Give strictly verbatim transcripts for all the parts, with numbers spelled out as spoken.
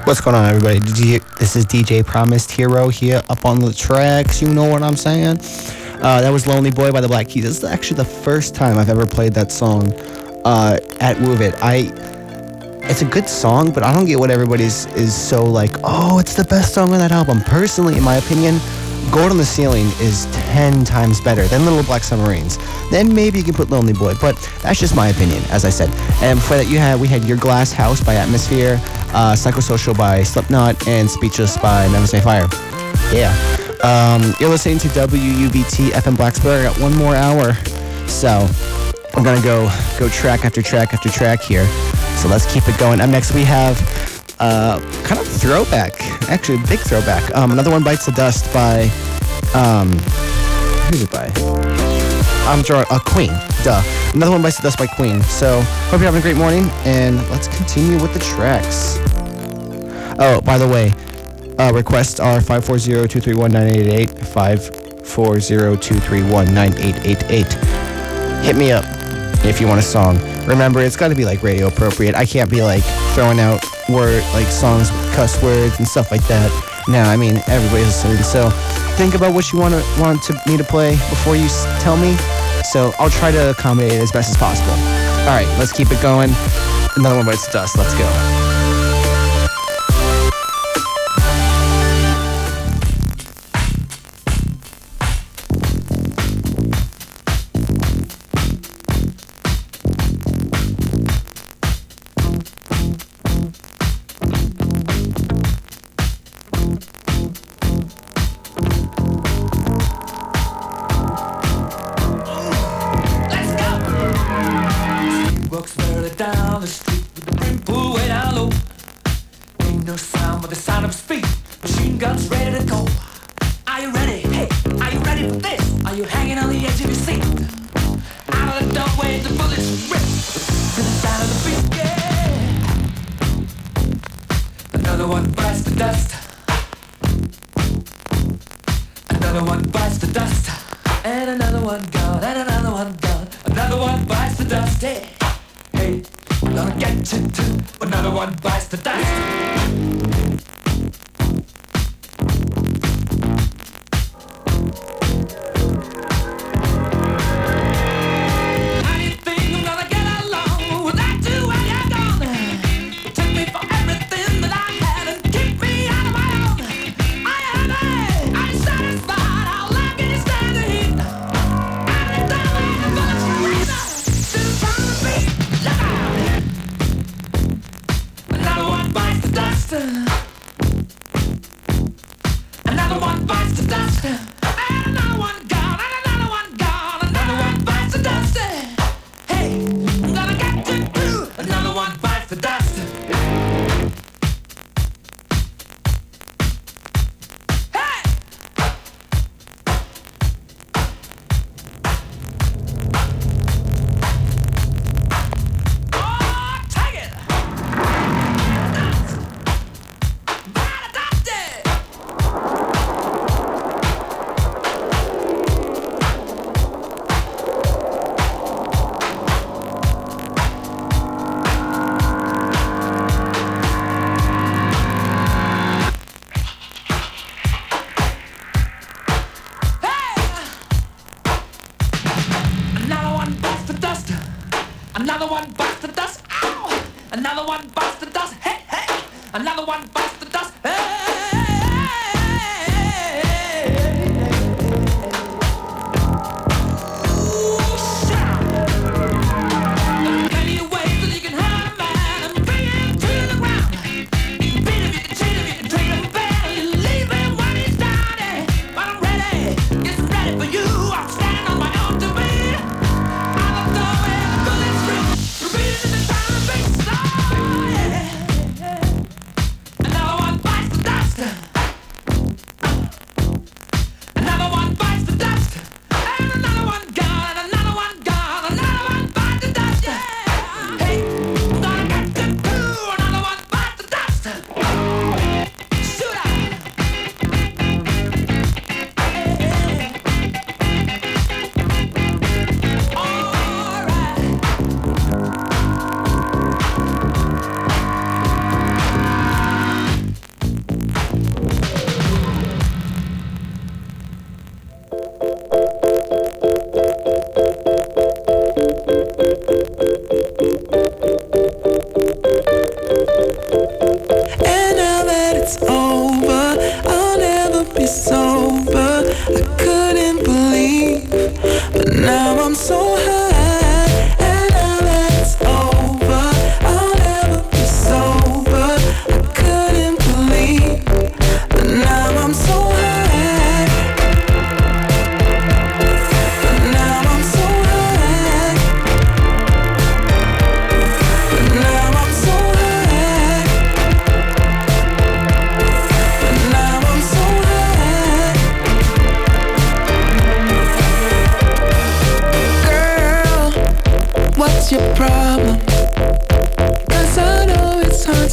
What's going on, everybody? D J, this is D J Promised Hero here up on the tracks. You know what I'm saying? Uh, that was Lonely Boy by the Black Keys. This is actually the first time I've ever played that song uh, at Move It. I, it's a good song, but I don't get what everybody's is so like, oh, it's the best song on that album. Personally, in my opinion, Gold on the Ceiling is ten times better than Little Black Submarines. Then maybe you can put Lonely Boy, but that's just my opinion, as I said. And before that, you had we had Your Glass House by Atmosphere, uh, Psychosocial by Slipknot, and Speechless by Memphis May Fire. Yeah. Um, you're listening to W U B T F M Blacksburg. I got one more hour, so I'm gonna go go track after track after track here. So let's keep it going. Up next, we have uh, kind of throwback, actually a big throwback. Um, another one, Bites the Dust by um, who's it by? I'm drawing a uh, Queen. Duh. Another one, Bites the Dust by Queen. So hope you're having a great morning, and let's continue with the tracks. Oh, by the way. Uh, requests are five four zero, two three one, nine eight eight eight, five four zero, two three one, nine eight eight eight. Hit me up if you want a song. Remember, it's got to be like radio appropriate. I can't be like throwing out word like songs with cuss words and stuff like that. No, I mean everybody's listening. So think about what you want to want to me to play before you s- tell me. So I'll try to accommodate it as best as possible. All right, let's keep it going. Another one bites the dust. Let's go.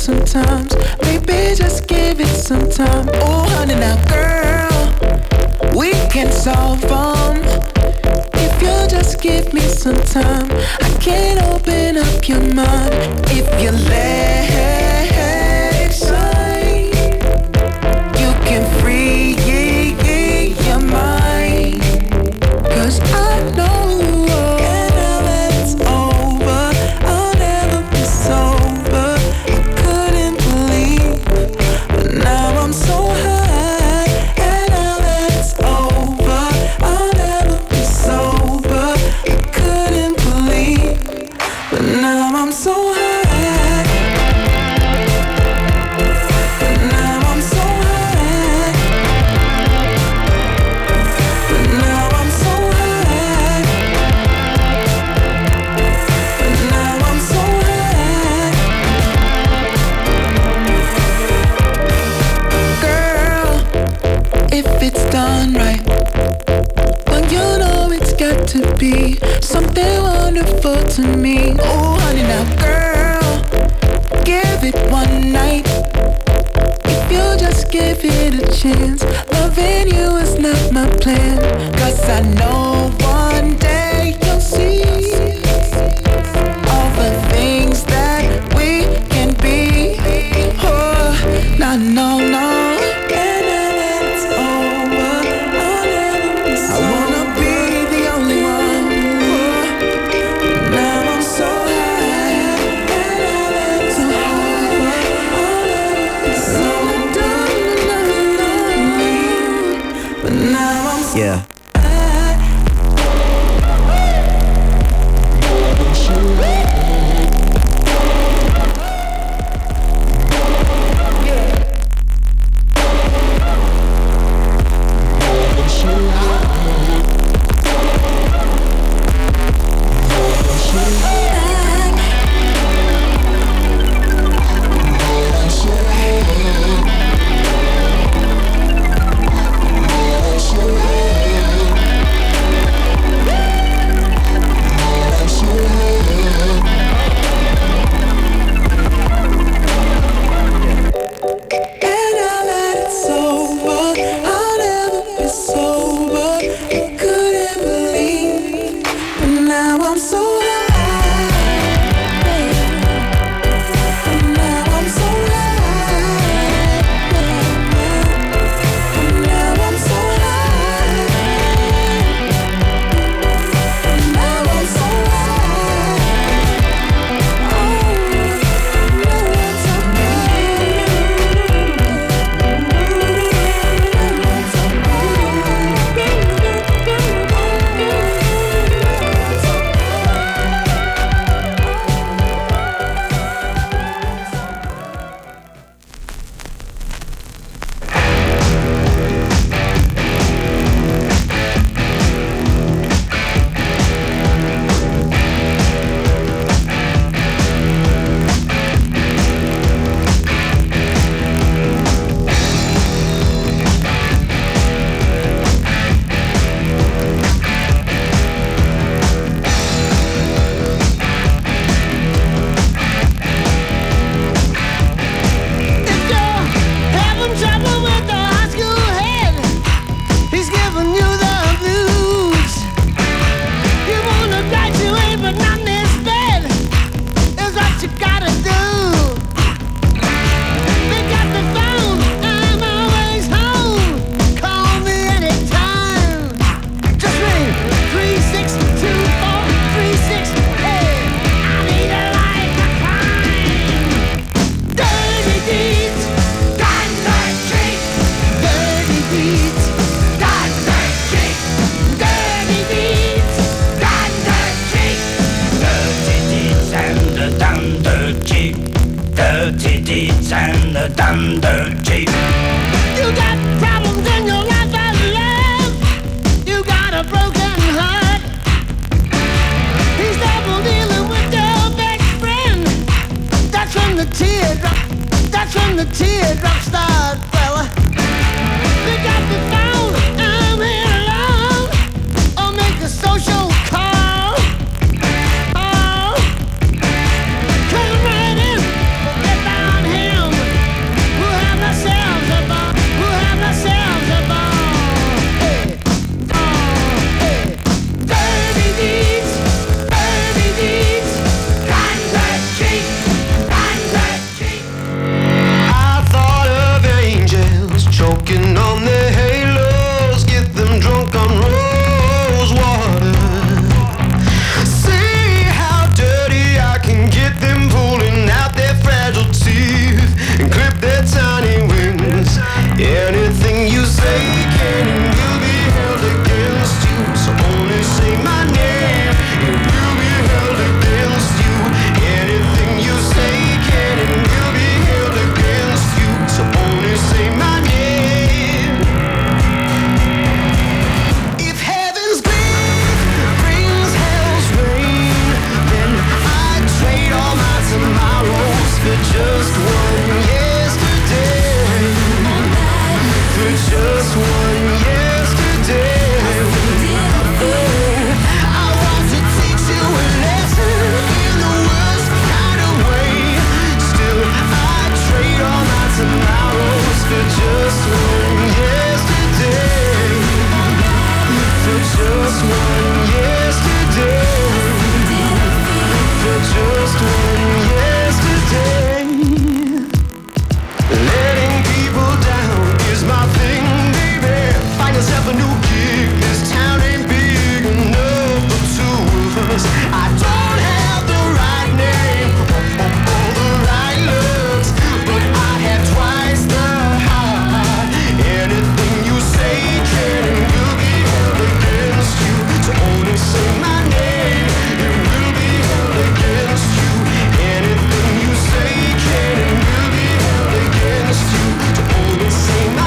sometimes. Baby, just give it some time. Oh, honey, now, girl, we can solve them. If you just give me some time, I can open up your mind. If you let it shine, you can free your mind. 'Cause I know something wonderful to me. Oh, honey, now, girl, give it one night. If you just give it a chance, loving you is not my plan. 'Cause I know one day you'll see all the things that we can be. Oh, no, no, no. Yeah. Come right in, get down here. just one yesterday, for just one yesterday. Letting people down is my thing, baby. Find yourself a new gig. This town ain't big enough for two of us. I don't have the right name or, or, or the right looks, but I have twice the heart. Anything you say can and will be held against you. To only say my name, it will be held against you. Anything you say can and will be held against you. To only say my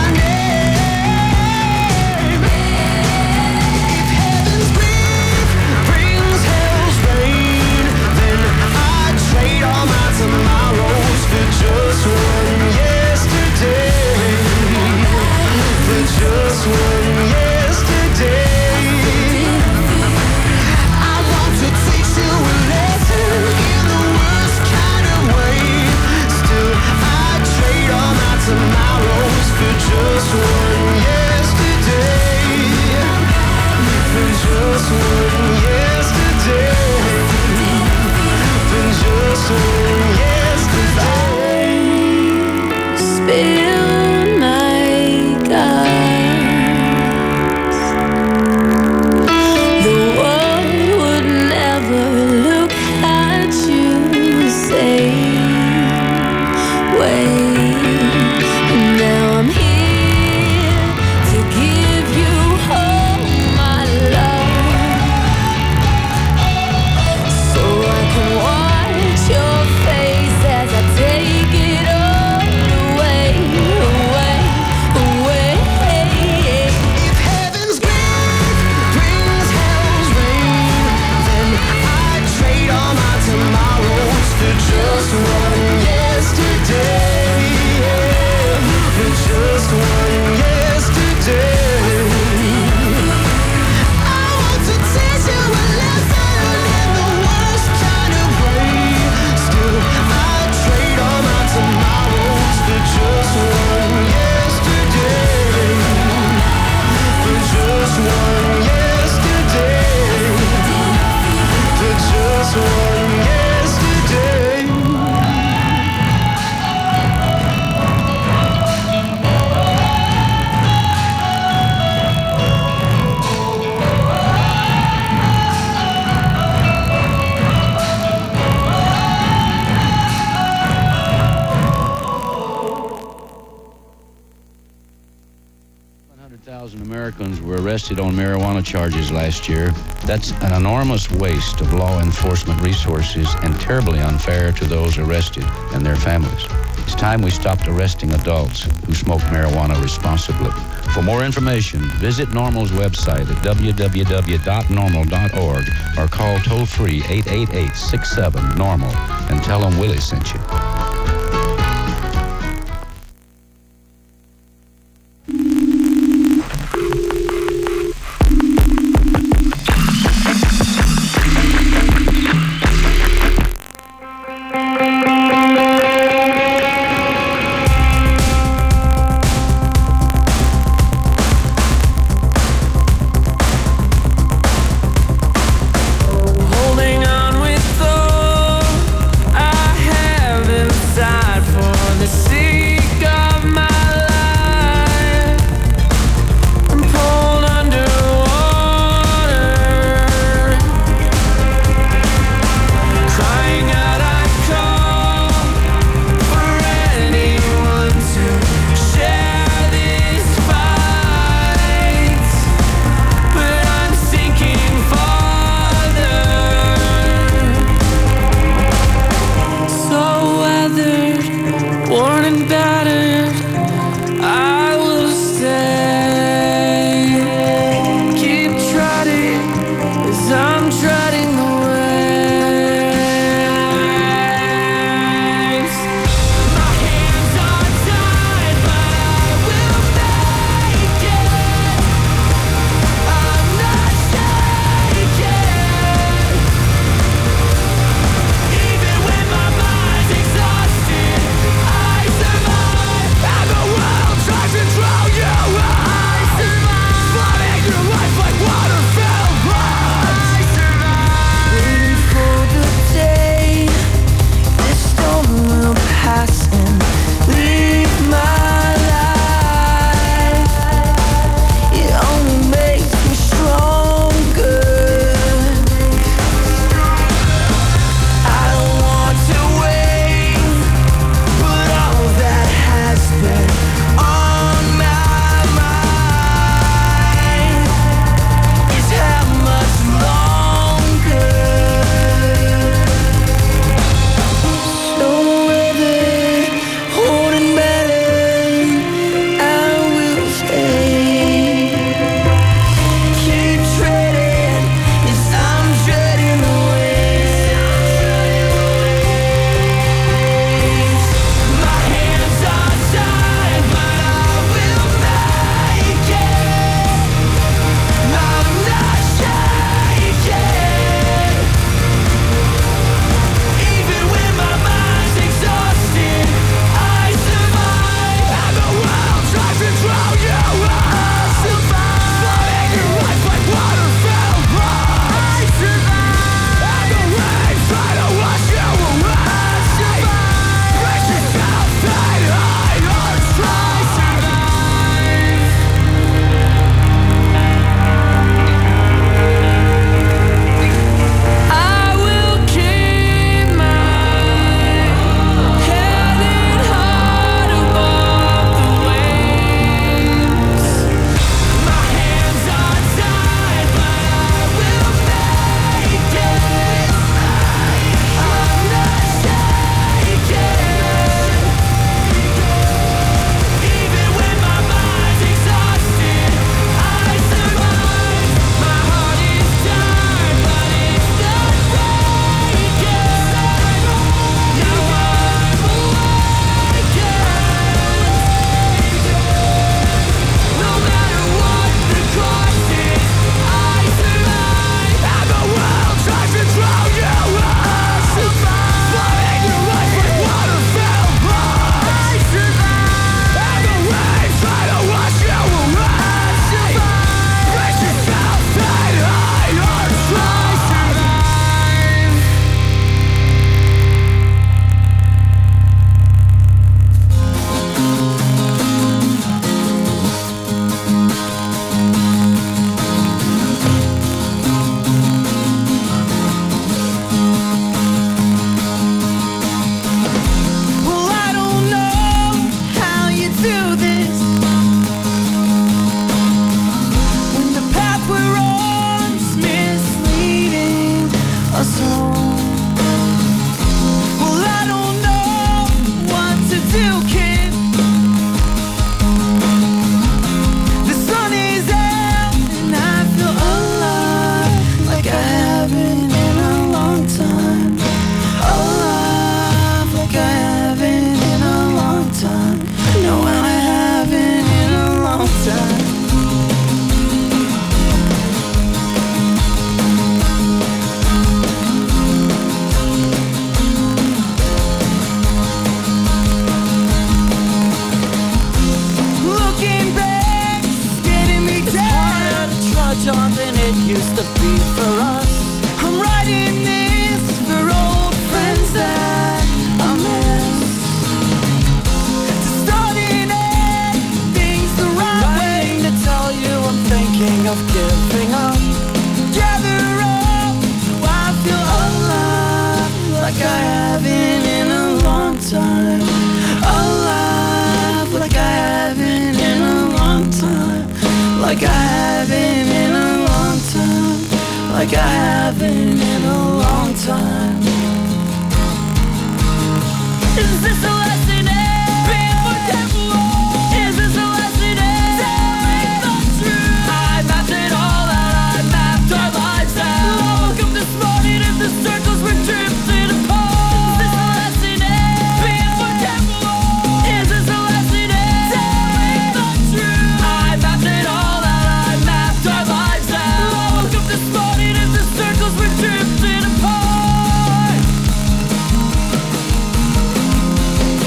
name. If heaven's grief brings hell's rain, then I'd trade all my tomorrows for just one yesterday. For just one yesterday. I want to teach you a lesson in the worst kind of way. Still, I'd trade all my tomorrows for just one yesterday. For just one yesterday. For just one yesterday. Spill my guts. The world would never look at you the same way. Now I'm here to give you all my love, so I can watch your face as I take it all away, away, away. If heaven's grief brings hell's rain, then I'd trade all my tomorrows for just one yesterday. For just one yesterday. I want to teach you a lesson in the worst kind of way. Still, I'd trade all my tomorrows for just one yesterday. For just one yesterday. For just one yesterday. one hundred thousand Americans were arrested on marijuana charges last year. That's an enormous waste of law enforcement resources and terribly unfair to those arrested and their families. It's time we stopped arresting adults who smoke marijuana responsibly. For more information, visit NORML's website at w w w dot normal dot org or call toll-free eight eight eight, six seven, NORMAL and tell them Willie sent you. Holding on with all I have be for us. I'm writing this for old friends that I miss. To starting it, things the right way. To tell you I'm thinking of giving up. Gather up, I feel alive, like I haven't in a long time. Alive, like I haven't in a long time. Like I haven't in a long time. Like I haven't in a long time. Is this a lesson in being forgetful? Is this a lesson in telling the truth? I mapped it all out, I mapped our lives out. I woke up this morning and the circles were drifting apart. Is this a lesson in being forgetful? Is this a lesson in telling the truth? I mapped it all out, I mapped our lives out. I woke up this morning and the circles were drifting apart.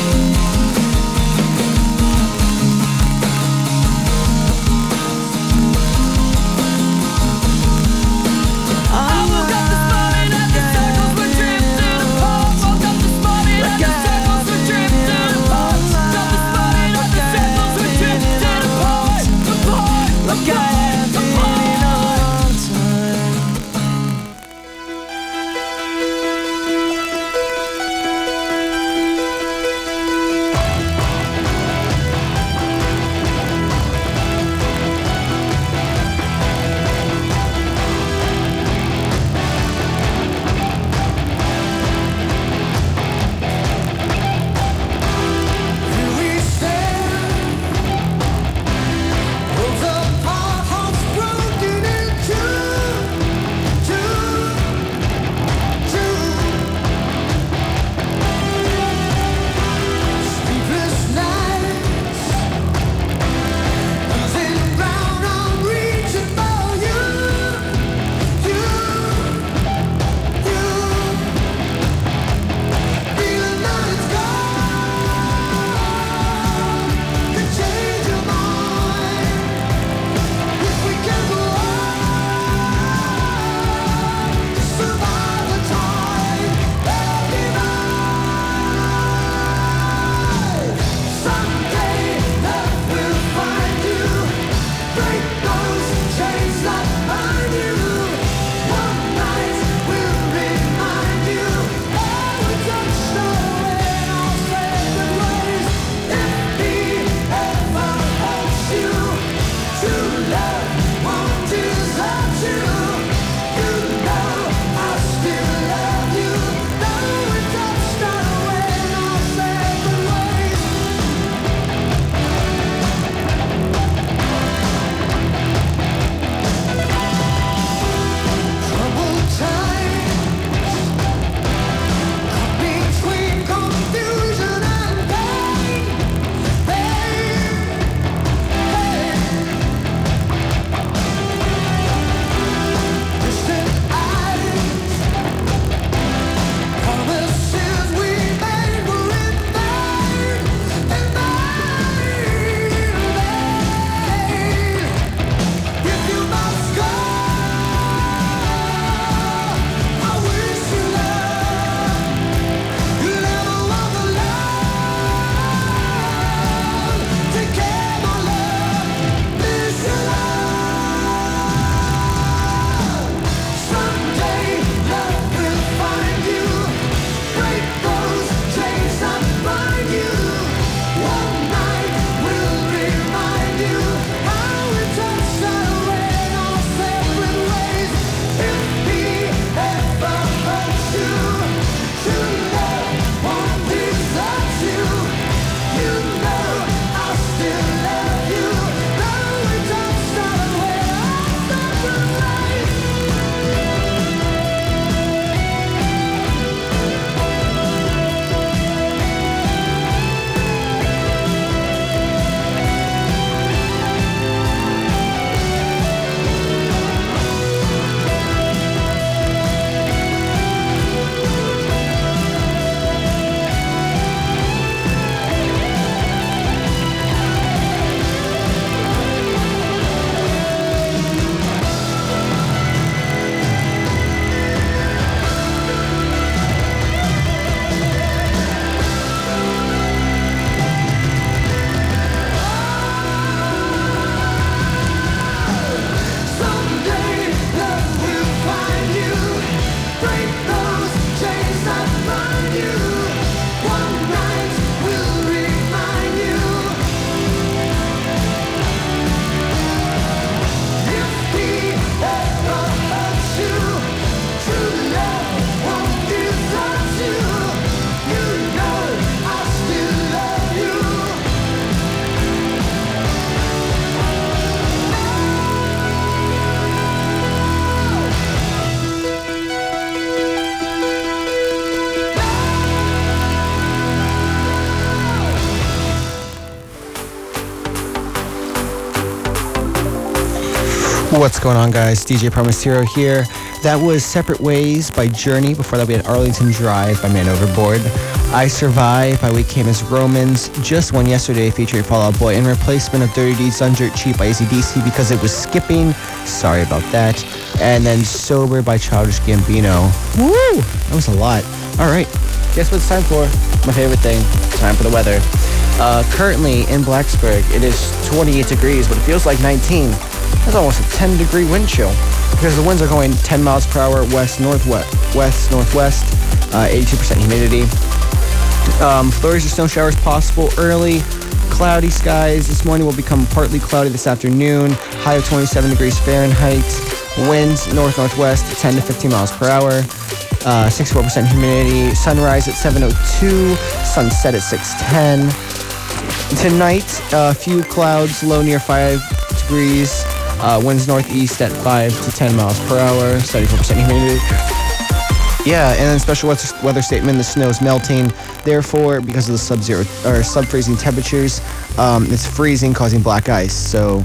What's going on, guys? D J Promised Hero here. That was Separate Ways by Journey. Before that, we had Arlington Drive by Man Overboard. I Survive by We Came as Romans. Just one yesterday featuring Fall Out Boy. In replacement of Dirty Deeds Done Dirt Cheap by A C D C because it was skipping. Sorry about that. And then Sober by Childish Gambino. Woo! That was a lot. All right. Guess what it's time for? My favorite thing. Time for the weather. Uh, currently in Blacksburg, it is twenty-eight degrees, but it feels like nineteen. That's almost a ten degree wind chill because the winds are going ten miles per hour west northwest, west northwest, uh, eighty-two percent humidity. Um, flurries or snow showers possible early. Cloudy skies this morning will become partly cloudy this afternoon. High of twenty-seven degrees Fahrenheit. Winds north northwest ten to fifteen miles per hour. Uh, sixty-four percent humidity. Sunrise at seven oh two. Sunset at six ten. Tonight, a uh, few clouds, low near five degrees. Uh, winds northeast at five to ten miles per hour, seventy-four percent humidity. Yeah, and then special weather, weather statement, the snow is melting. Therefore, because of the sub-zero or sub-freezing temperatures, um, it's freezing, causing black ice. So,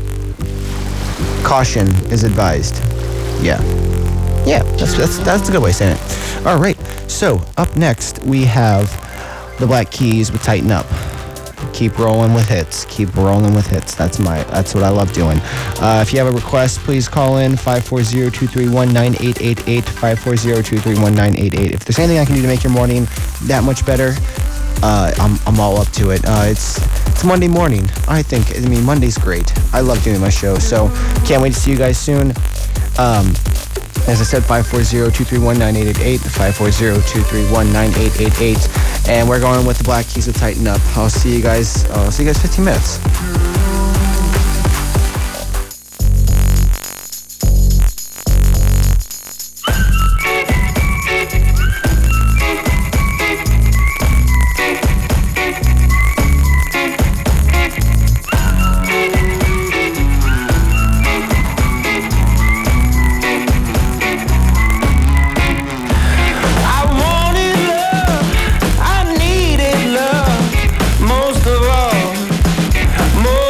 caution is advised. Yeah. Yeah, that's, that's, that's a good way of saying it. All right, so up next, we have the Black Keys with Tighten Up. Keep rolling with hits. Keep rolling with hits. That's my. That's what I love doing. Uh, if you have a request, please call in five four zero, two three one, nine eight eight eight, five four zero, two three one, nine eight eight eight. If there's anything I can do to make your morning that much better, uh, I'm, I'm all up to it. Uh, it's it's Monday morning. I think. I mean, Monday's great. I love doing my show. So can't wait to see you guys soon. Um, As I said, five four zero, two three one, nine eight eight eight, five four zero, two three one, nine eight eight eight. And we're going with the Black Keys to Tighten Up. I'll see you guys, uh, I'll see you guys fifteen minutes. More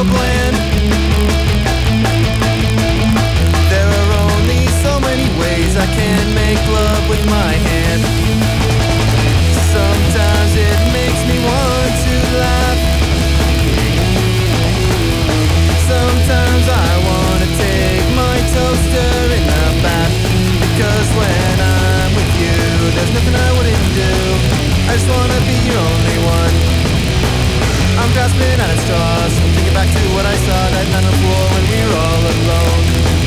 so bland. There are only so many ways I can make love with my hand. Sometimes it makes me want to laugh. Sometimes I wanna take my toaster in the bath. Because when I'm with you, there's nothing I wouldn't do. I just wanna be your only one. I'm grasping at straws, I'm thinking back to what I saw that night on the floor when we were all alone.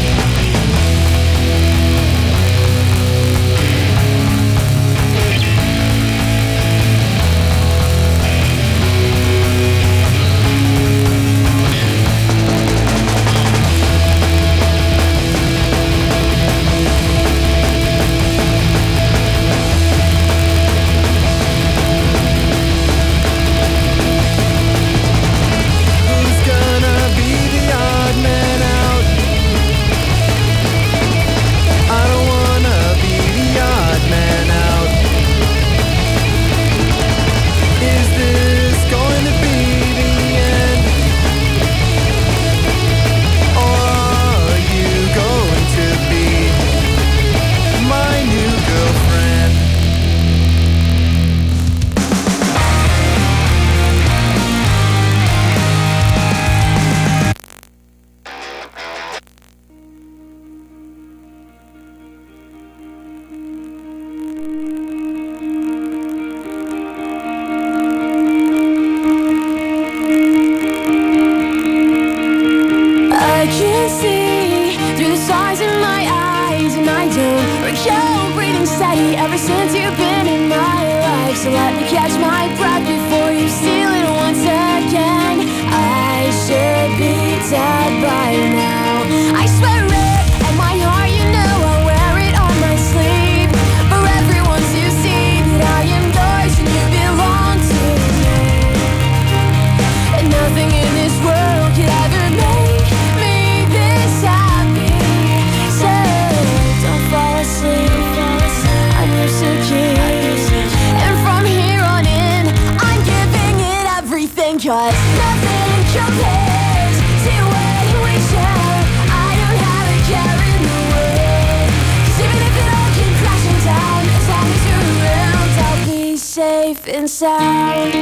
And sound.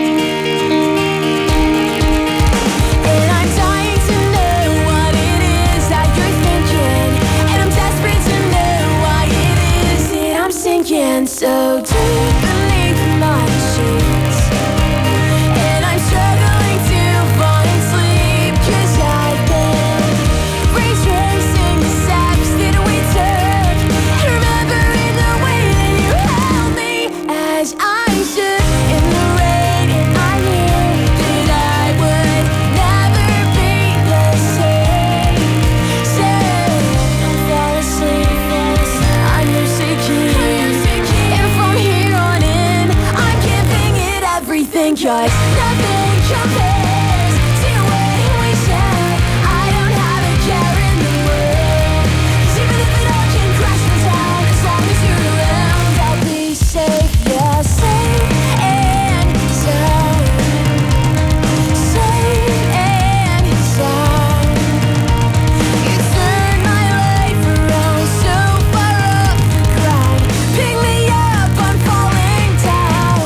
And I'm dying to know what it is that you're thinking. And I'm desperate to know why it is that I'm sinking so deep beneath my sheets. And I'm struggling to find sleep, 'cause I've been retracing the steps that we took, and remembering the way that you held me as I should. Cause nothing compares to what we share. I don't have a care in the world. 'Cause even if it all can crash and down, as long as you're around, I'll be safe, yeah, safe and sound. Safe and sound. You turned my life around so far off the ground. Pick me up, I'm falling down.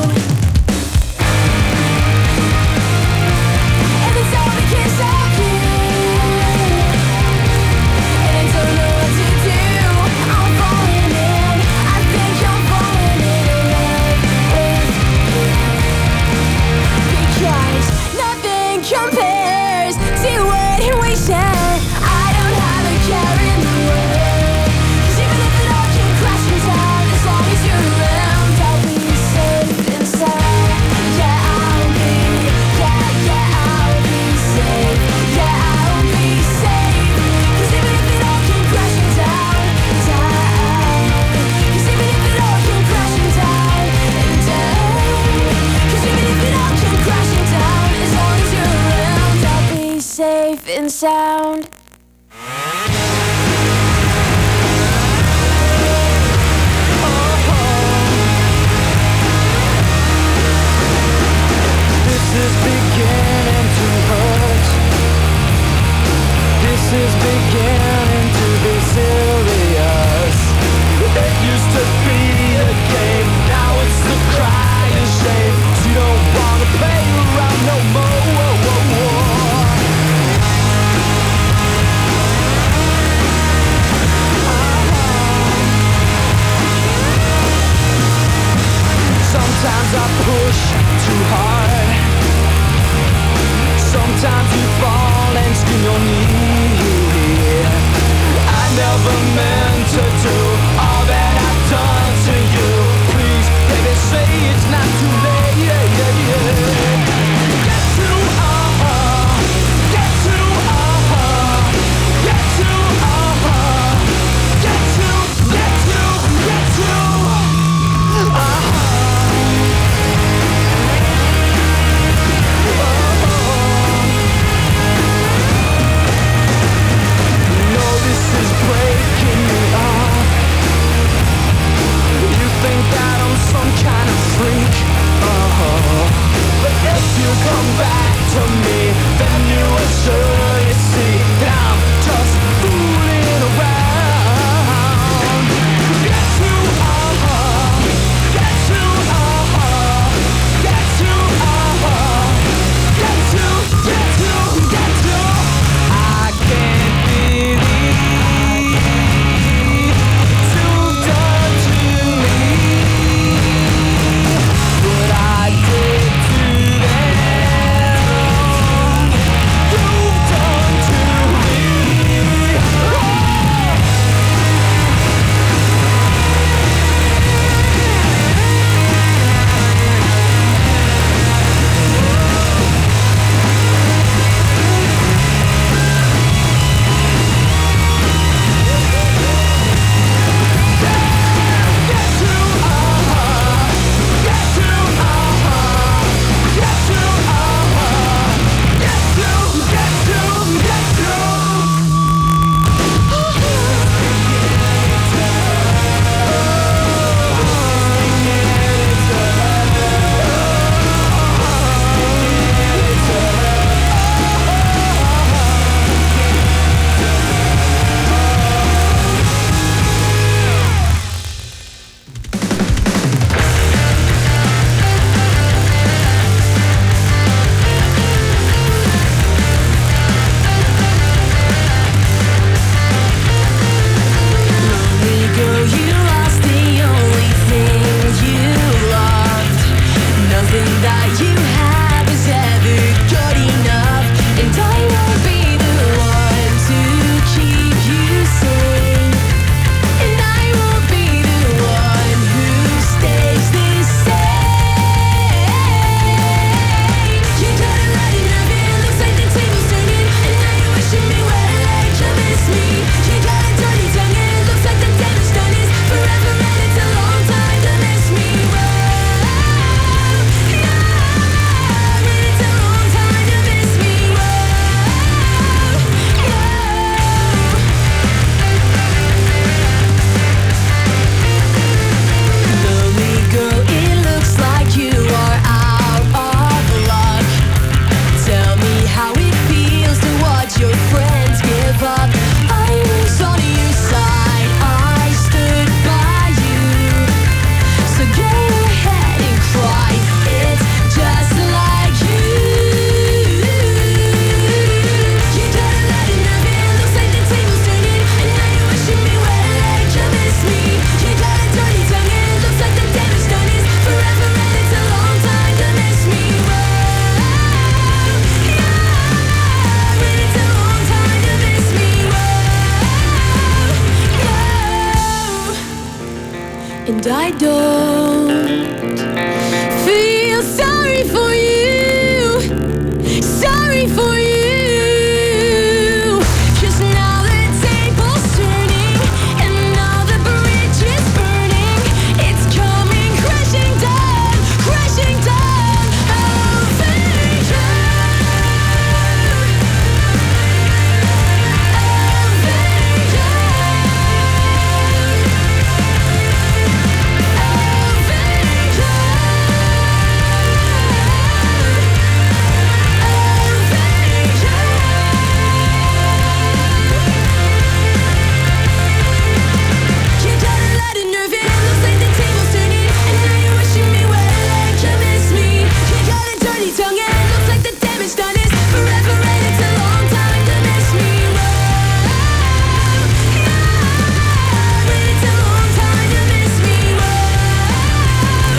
Compares to what we share. I don't have a care in the world. 'Cause even if it all can crash and down, as long as you're around, I'll be safe and sound. Yeah, I'll be, yeah, yeah, I'll be safe. Yeah, I'll be safe. 'Cause even if it all can crash and down, down. 'Cause even if it all can crash and down, and down. 'Cause even if it all can crash and down, as long as you're around, I'll be safe and sound. This is beginning to hurt. don't feel sorry for you, sorry for you. 'Cause now the table's turning and all the bridges burning. It's coming crashing down, crashing down over you, you got a lot of nerve, it looks like the table's turning, and now you're wishing me well, like you miss me. You got a dirty tongue, and it looks like the damage done is forever, and it's a long time to miss me. Whoa, yeah, but it's a long time to miss me. Whoa,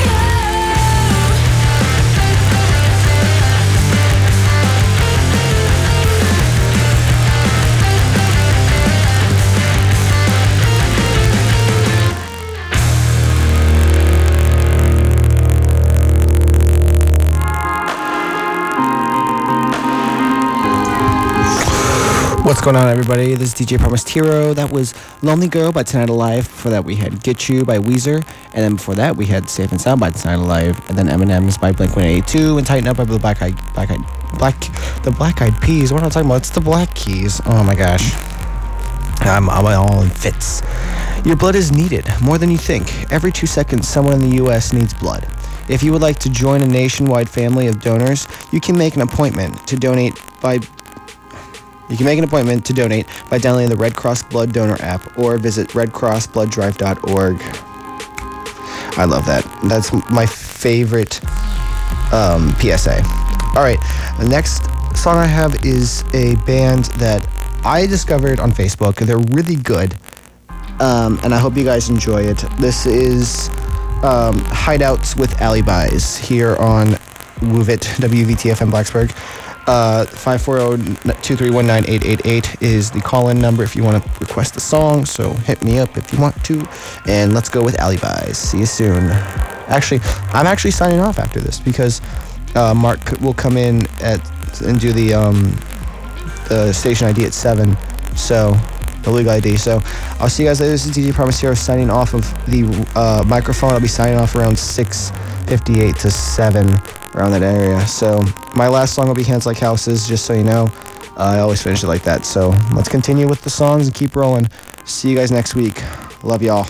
What's going on, everybody? This is D J Promised Hero. That was Lonely Girl by Tonight Alive. Before that, we had Get You by Weezer. And then before that, we had Safe and Sound by Tonight Alive. And then M and M's by Blink one eighty-two. And Tighten Up by the Black Eyed, Black Eyed, Black, the Black Eyed Peas. What am I talking about? It's the Black Keys. Oh my gosh. I'm, I'm all in fits. Your blood is needed more than you think. Every two seconds, someone in the U S needs blood. If you would like to join a nationwide family of donors, you can make an appointment to donate by You can make an appointment to donate by downloading the Red Cross Blood Donor app or visit red cross blood drive dot org. I love that. That's my favorite um, P S A. All right, the next song I have is a band that I discovered on Facebook. They're really good, um, and I hope you guys enjoy it. This is um, Hideouts with Alibis here on W V I T, W V T F M Blacksburg. Uh, five four zero, two three one, nine eight eight eight is the call-in number if you want to request a song, so hit me up if you want to, and let's go with Alibis. See you soon. Actually, I'm actually signing off after this because uh, Mark will come in at and do the um, the station I D at seven, so the legal I D. So I'll see you guys later. This is D J Promise Hero signing off of the uh, microphone. I'll be signing off around six fifty-eight to seven, around that area. So my last song will be Hands Like Houses, just so you know. Uh, I always finish it like that. So let's continue with the songs and keep rolling. See you guys next week. Love y'all.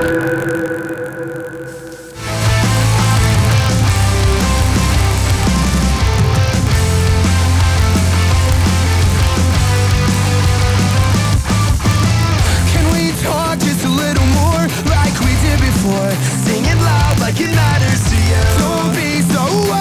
Can we talk just a little more like we did before? Sing it loud like it matters to you. Don't be so oh,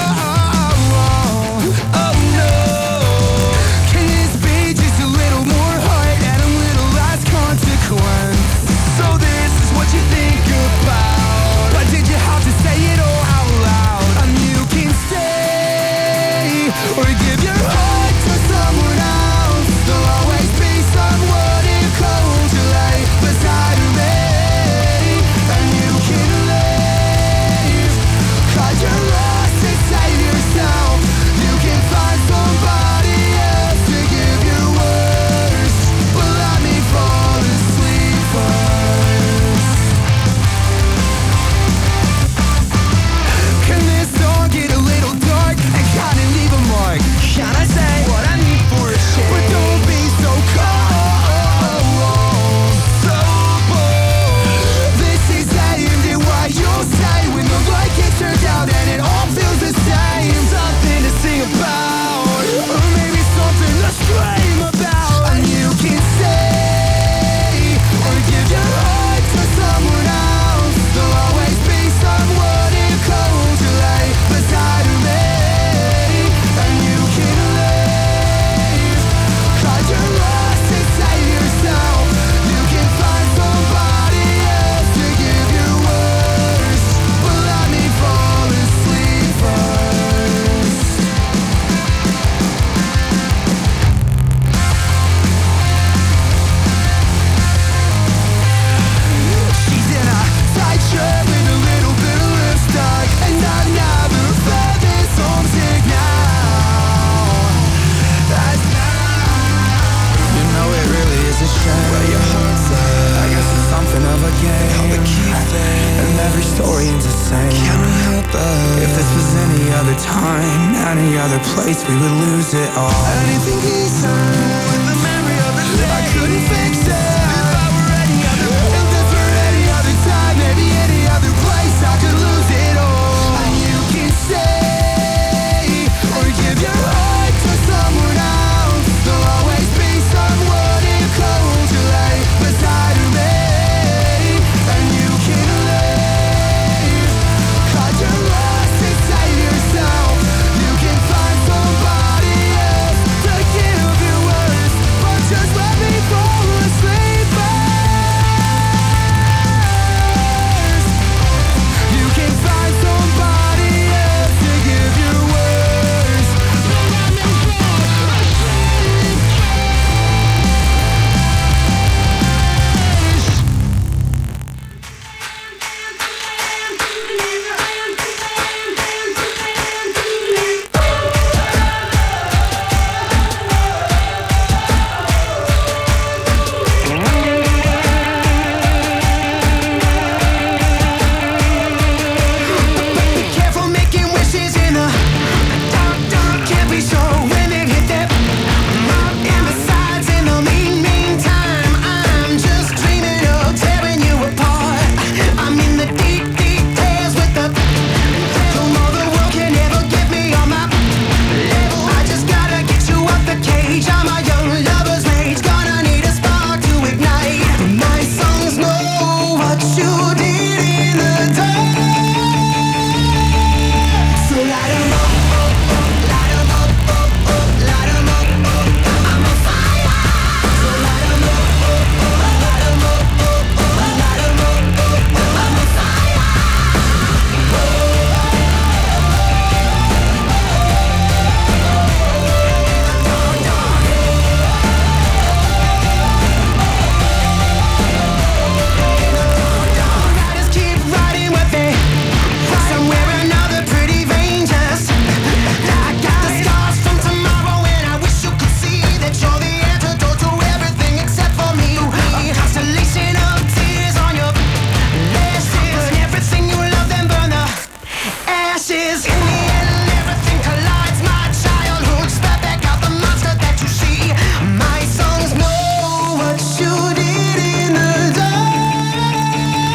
oh no. Can this be just a little more heart and a little less consequence? So this is what you think about, but did you have to say it all out loud? And you can stay or give your heart to someone else. There'll always be someone who calls you late beside me, and you can leave, 'cause you're lost to save yourself. You can find somebody else to give your worst, but let me fall asleep first. Can this song get a little dark and kinda leave a mark? Can I say what I need for a change? But don't be so cold, so bold. This is ending what you'll say when the light gets turned out and it all feels the same. Something to sing about, or maybe something to scream about. And you can stay or give your heart to someone else. There'll always be someone who calls you late beside me, and you can leave, 'cause you're lost to save yourself. You can find somebody else to give your worst, but let me fall asleep first. She's in a tight shirt with a little bit of lipstick, and I've never felt this homesick now. That's now. You know it really is a shame where your heart's at. I guess it's something of a game. How to keep it, and every story ends the same. Can we help it? If this was any other time, any other place, we would lose it all. Anything he said, with the memory of it, I couldn't feel.